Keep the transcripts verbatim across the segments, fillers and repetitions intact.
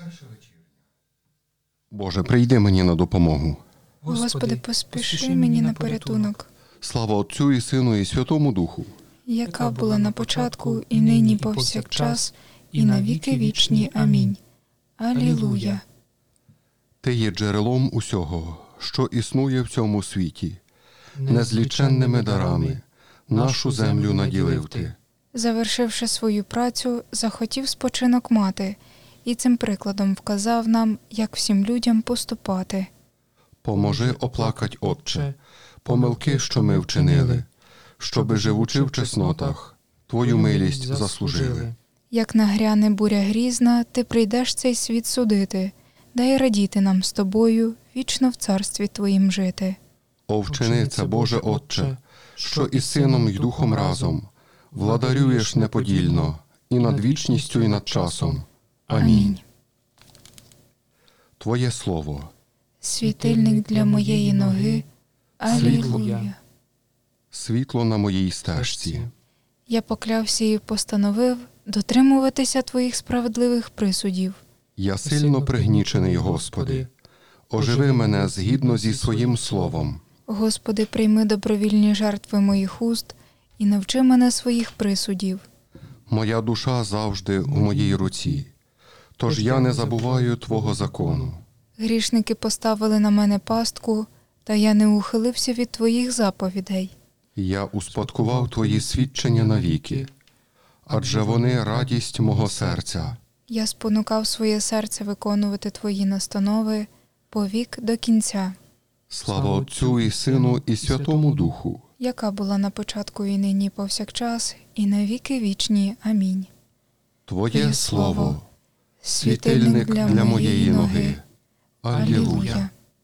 Перша вечірня. Боже, прийди мені на допомогу. Господи, поспіши мені на порятунок, Слава Отцю і Сину і Святому Духу. яка була на початку, і нині, повсякчас, і на віки вічні. Амінь. Алілуя. Ти є джерелом усього, що існує в цьому світі. Незліченними дарами нашу землю наділив ти. Завершивши свою працю, захотів спочинок мати, і цим прикладом вказав нам, як всім людям поступати. Поможи оплакать, Отче, помилки, що ми вчинили, щоби, живучи в чеснотах, Твою милість заслужили. Як нагряне буря грізна, ти прийдеш цей світ судити, дай радіти нам з тобою, вічно в царстві Твоїм жити. О, вчини це, Боже Отче, що і Сином, й Духом разом владарюєш неподільно і над вічністю, і над часом. Амінь. Твоє Слово – Світильник для моєї ноги. Алілуя. світло на моїй стежці. Я поклявся і постановив дотримуватися Твоїх справедливих присудів. Я сильно пригнічений, Господи. Оживи мене згідно зі своїм словом. Господи, прийми добровільні жертви моїх уст і навчи мене своїх присудів. Моя душа завжди у моїй руці, тож я не забуваю Твого закону. Грішники поставили на мене пастку, та я не ухилився від Твоїх заповідей. Я успадкував Твої свідчення навіки, адже вони радість мого серця. Я спонукав своє серце виконувати Твої настанови повік до кінця. Слава Отцю і Сину і Святому Духу. Яка була на початку і нині повсякчас, і на віки вічні. Амінь. Твоє Слово – світильник для моєї ноги. Алілуя.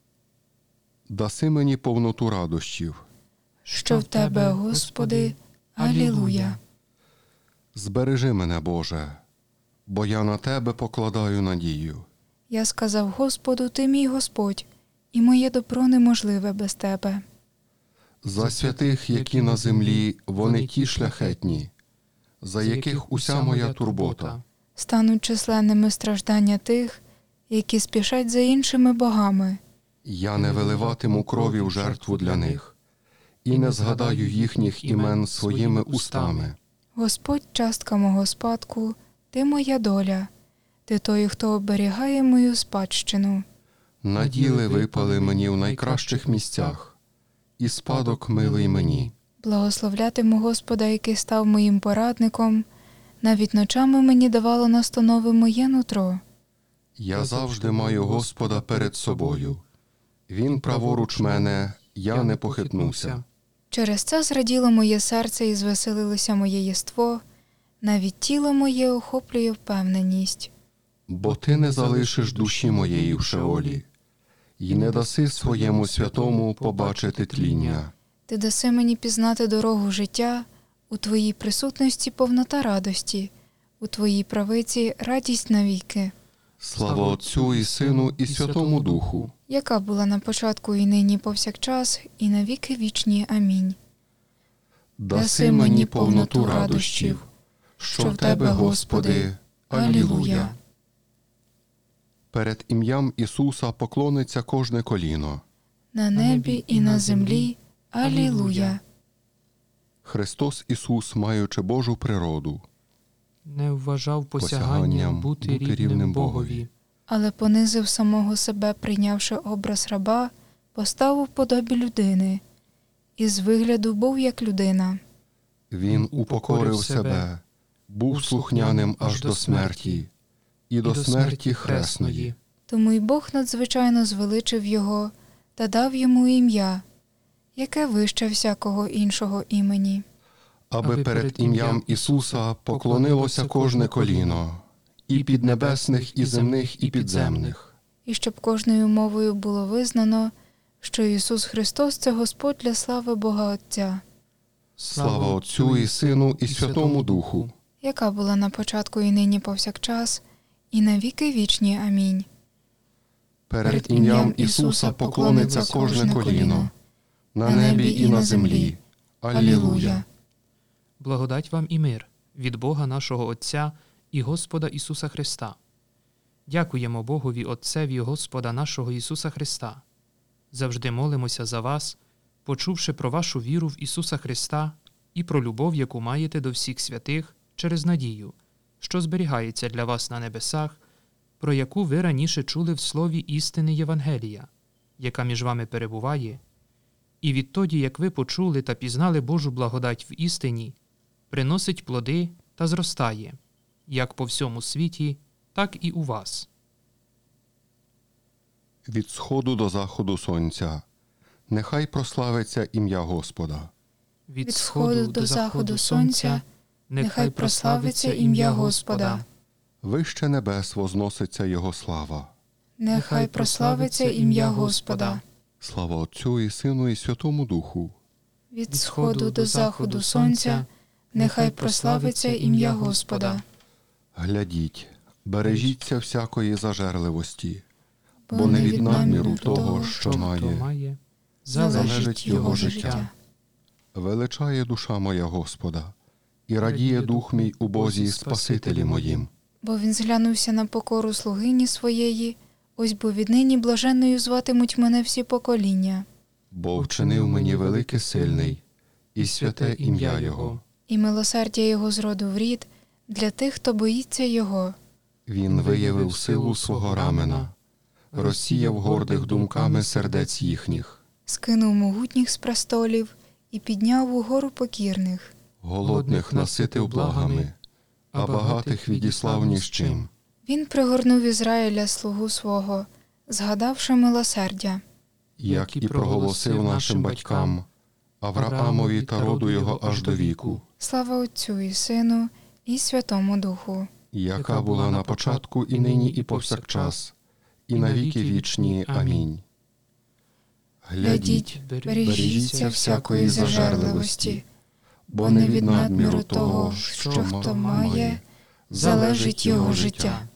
Даси мені повноту радощів. Що в Тебе, Господи. Алілуя. Збережи мене, Боже, бо я на Тебе покладаю надію. Я сказав Господу, Ти мій Господь, і моє добро неможливе без Тебе. За святих, які на землі, вони ті шляхетні, за яких уся моя турбота. Стануть численними страждання тих, які спішать за іншими богами. Я не виливатиму крові в жертву для них, і не згадаю їхніх імен своїми устами. Господь – частка мого спадку, Ти моя доля, Ти той, хто оберігає мою спадщину. Наділи випали мені в найкращих місцях, і спадок милий мені. Благословлятиму Господа, який став моїм порадником, навіть ночами мені давало настанови моє нутро. Я завжди маю Господа перед собою. Він праворуч мене, я не похитнуся. Через це зраділо моє серце і звеселилося моє єство, навіть тіло моє охоплює впевненість. Бо ти не залишиш душі моєї в Шеолі, і не даси своєму святому побачити тління. Ти даси мені пізнати дорогу життя, у Твоїй присутності повнота радості, у Твоїй правиці радість навіки. Слава Отцю і Сину і Святому Духу. Яка була на початку і нині повсякчас, і на віки вічні. Амінь. Даси мені повноту радощів, що в Тебе, Господи. Алілуя. Перед ім'ям Ісуса поклониться кожне коліно. На небі і на землі. Алілуя. Христос Ісус, маючи Божу природу, Не вважав посяганням посяганням бути бути рівним рівним Богові. Але понизив самого себе, прийнявши образ раба, постав у подобі людини. Із вигляду був як людина. Він упокорив себе, був слухняним аж до смерті, і до смерті хресної. Тому й Бог надзвичайно звеличив його та дав йому ім'я, яке вище всякого іншого імені. Аби перед ім'ям Ісуса поклонилося кожне коліно, і піднебесних, і земних, і підземних. І щоб кожною мовою було визнано, що Ісус Христос – це Господь для слави Бога Отця. Слава Отцю і Сину і Святому Духу. Яка була на початку і нині повсякчас, і на віки вічні. Амінь. Перед ім'ям Ісуса поклониться кожне коліно, на небі і на землі. Алілуя. Благодать вам і мир від Бога нашого Отця і Господа Ісуса Христа. Дякуємо Богові Отцеві Господа нашого Ісуса Христа. Завжди молимося за вас, почувши про вашу віру в Ісуса Христа і про любов, яку маєте до всіх святих через надію, що зберігається для вас на небесах, про яку ви раніше чули в слові істини Євангелія, яка між вами перебуває, і відтоді, як ви почули та пізнали Божу благодать в істині, приносить плоди та зростає, як по всьому світі, так і у вас. Від сходу до заходу сонця. Нехай прославиться ім'я Господа. Від сходу до заходу сонця нехай прославиться ім'я Господа. Вище небес возноситься Його слава. Нехай прославиться ім'я Господа. Слава Отцю і Сину і Святому Духу. Від сходу до заходу сонця нехай прославиться ім'я Господа. Глядіть, бережіться всякої зажерливості, бо не від надміру того, що Хто має, має, залежить його життя. величає душа моя Господа, і радіє дух мій у Бозі Спасителі моїм. Бо він зглянувся на покору слугині своєї, ось бо віднині блаженною зватимуть мене всі покоління. Бо вчинив мені великий сильний, і святе ім'я Його. І милосердя його з роду в рід для тих, хто боїться його. Він виявив силу свого рамена, розсіяв гордих думками сердець їхніх. Скинув могутніх з престолів і підняв угору покірних. Голодних наситив благами, а багатих відіслав ні з чим. Він пригорнув Ізраїля слугу свого, згадавши милосердя. Як і проголосив нашим батькам, Авраамові та роду його аж до віку, Слава Отцю і Сину і Святому Духу. яка була на початку і нині і повсякчас, і на віки вічні. Амінь. Глядіть, бережіться всякої зажерливості, бо не від надміру того, що хто має, залежить його життя.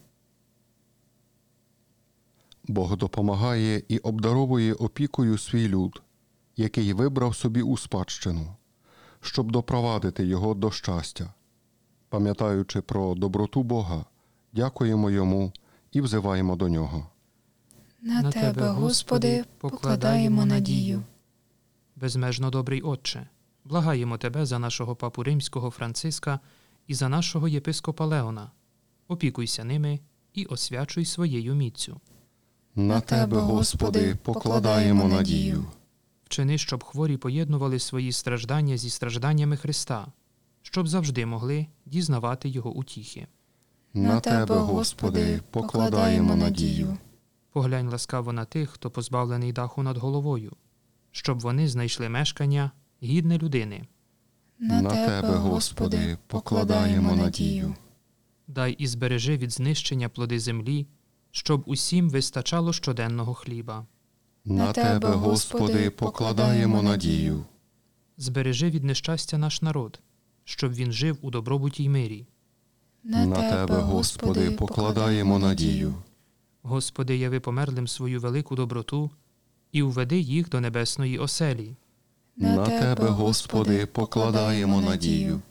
Бог допомагає і обдаровує опікою свій люд, який вибрав собі у спадщину, щоб допровадити його до щастя. Пам'ятаючи про доброту Бога, дякуємо Йому і взиваємо до Нього. На Тебе, Господи, покладаємо надію. Безмежно добрий Отче, благаємо Тебе за нашого папу Римського Франциска і за нашого єпископа Леона. Опікуйся ними і освячуй своєю міцю. На Тебе, Господи, покладаємо надію. Вчини, щоб хворі поєднували свої страждання зі стражданнями Христа, щоб завжди могли дізнавати Його утіхи. На Тебе, Господи, покладаємо надію. Поглянь ласкаво на тих, хто позбавлений даху над головою, щоб вони знайшли мешкання гідне людини. На Тебе, Господи, покладаємо надію. Дай і збережи від знищення плоди землі, щоб усім вистачало щоденного хліба. На Тебе, Господи, покладаємо надію. Збережи від нещастя наш народ, щоб він жив у добробуті й мирі. На Тебе, Господи, покладаємо надію. Господи, яви померлим свою велику доброту і уведи їх до небесної оселі. На Тебе, Господи, покладаємо надію.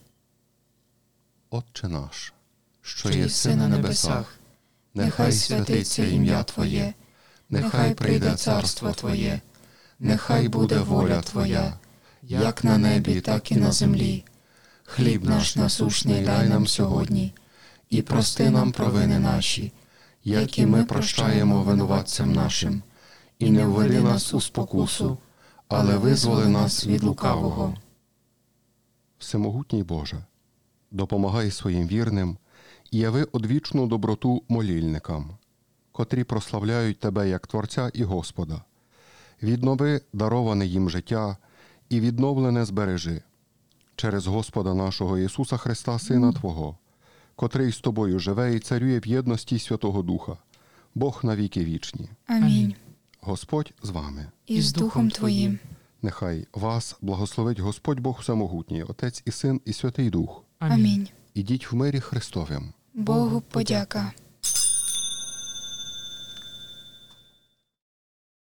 Отче наш, що єси на небесах, нехай святиться ім'я Твоє, нехай прийде царство Твоє, нехай буде воля Твоя, як на небі, так і на землі. Хліб наш насущний дай нам сьогодні, і прости нам провини наші, як і ми прощаємо винуватцям нашим. І не введи нас у спокусу, але визволи нас від лукавого. Всемогутній Боже, допомагай своїм вірним і яви одвічну доброту молільникам, котрі прославляють Тебе як Творця і Господа. Віднови дароване їм життя і відновлене збережи. Через Господа нашого Ісуса Христа, Сина Твого, котрий з Тобою живе і царює в єдності Святого Духа, Бог на віки вічні. Амінь. Господь з вами. І з Духом Твоїм. Нехай вас благословить Господь Бог Всемогутній, Отець і Син і Святий Дух. Амінь. Ідіть в мирі Христовім. Богу подяка.